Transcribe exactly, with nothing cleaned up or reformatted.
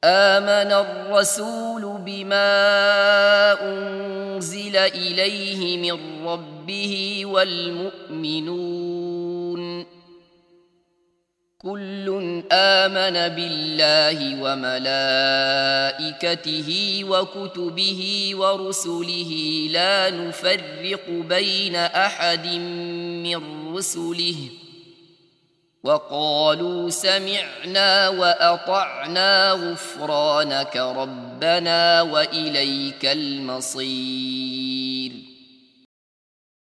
آمن الرسول بما أنزل إليه من ربه والمؤمنون كل آمن بالله وملائكته وكتبه ورسله لا نفرق بين أحد من رسله وقالوا سمعنا وأطعنا غفرانك ربنا وإليك المصير.